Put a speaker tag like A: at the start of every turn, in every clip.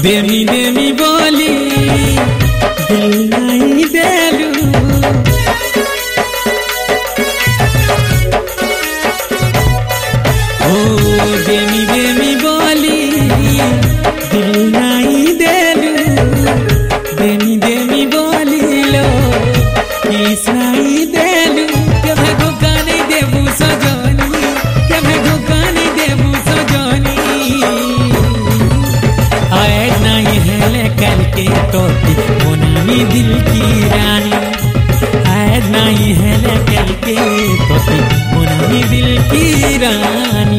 A: देमी देमी बोली दिल नहीं देलू ओ देमी देमी बोली दिल नहीं देलू देमी देमी बोली लो किस नहीं देलू के मैं धोखा नहीं देबू सजनी के मैं धोखा नहीं देबू सजनी आए नहीं है लेकर के तोती मोनामी दिल की रानी आए नहीं है लेकर के तोती मोनामी दिल की रानी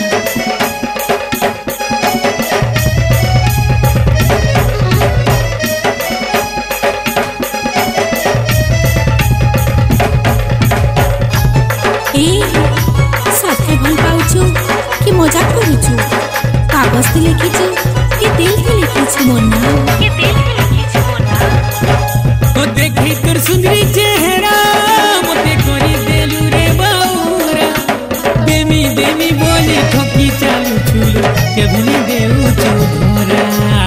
B: कि मजाक करूछु कागज से लिखिछु कि दिल से लिखिछु मोना कि दिल से लिखिछु मोना
A: ओ देखी तोर सुंदरी चेहरा मोते करी देलू रे बाउरा देमी देमी बोली ठोकी चालू छुलू के भनी देऊ चोरा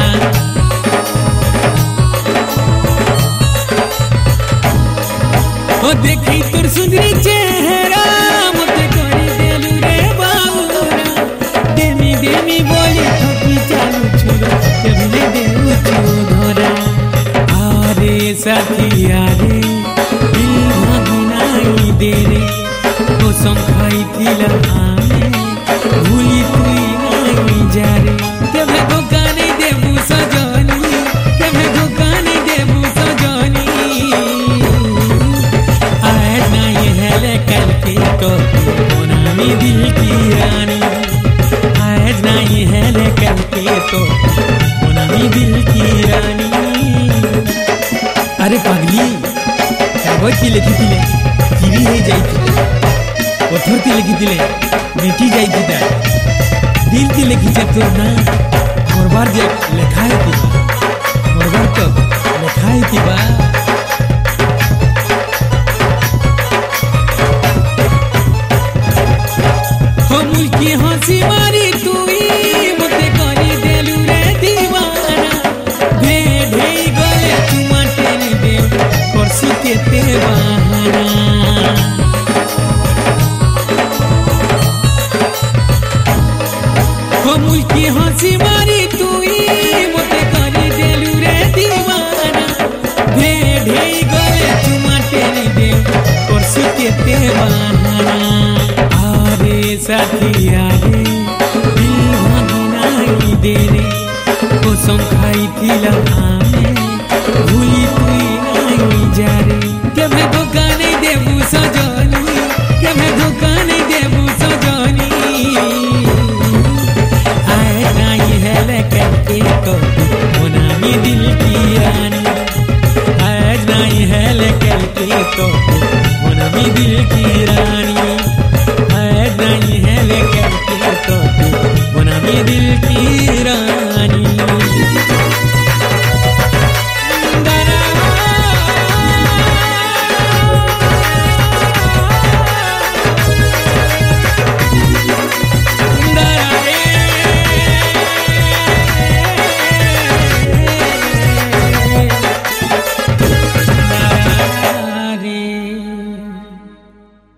A: ओ देखी तोर सुंदरी चेहरा मोते करी देलू रे देमी बोली ठोकी चालू छुलो के भनी देऊ चोरा आरे साथिया रे दिल भागनाई दे रे कसम खाइतिला आमे भूली तुई नहीं जा रे के मैं धोखा नहीं देबू सजनी के मैं धोखा नहीं देबू सजनी आज नहीं है लेकर के तो मोनामी दिल की रानी आज नहीं है लेकर के तो मोनामी दिल की रानी अरे पगली कागज की लिखी थी चिरी है जाई पत्थर की लिखी थी मिटी जाई थी दिल की लिखी जब तो ना मोरबार जब लिखा है थी मोरबार तो लिखा है थी बा हम की हंसी मारी तुई मोते करी देलू रे दीवाना भे ढेई गले तुमा टेने दे परसु के ते बहाना हम की हंसी मारी तुई मोते करी देलू रे दीवाना भे ढेई गले तुमा टेने दे परसु के ते बहाना साथिया रे दिल भागनाई दे रे कसम खाइतिला आमे भूली तुई नहीं जा रे के मैं धोखा नहीं देबू सजनी के मैं धोखा नहीं देबू सजनी आए नहीं है लेकर के तो मोनामी दिल की रानी आज नहीं है लेकर के तो मोनामी दिल की रानी नहीं है लेकर के तो मोनामी दिल की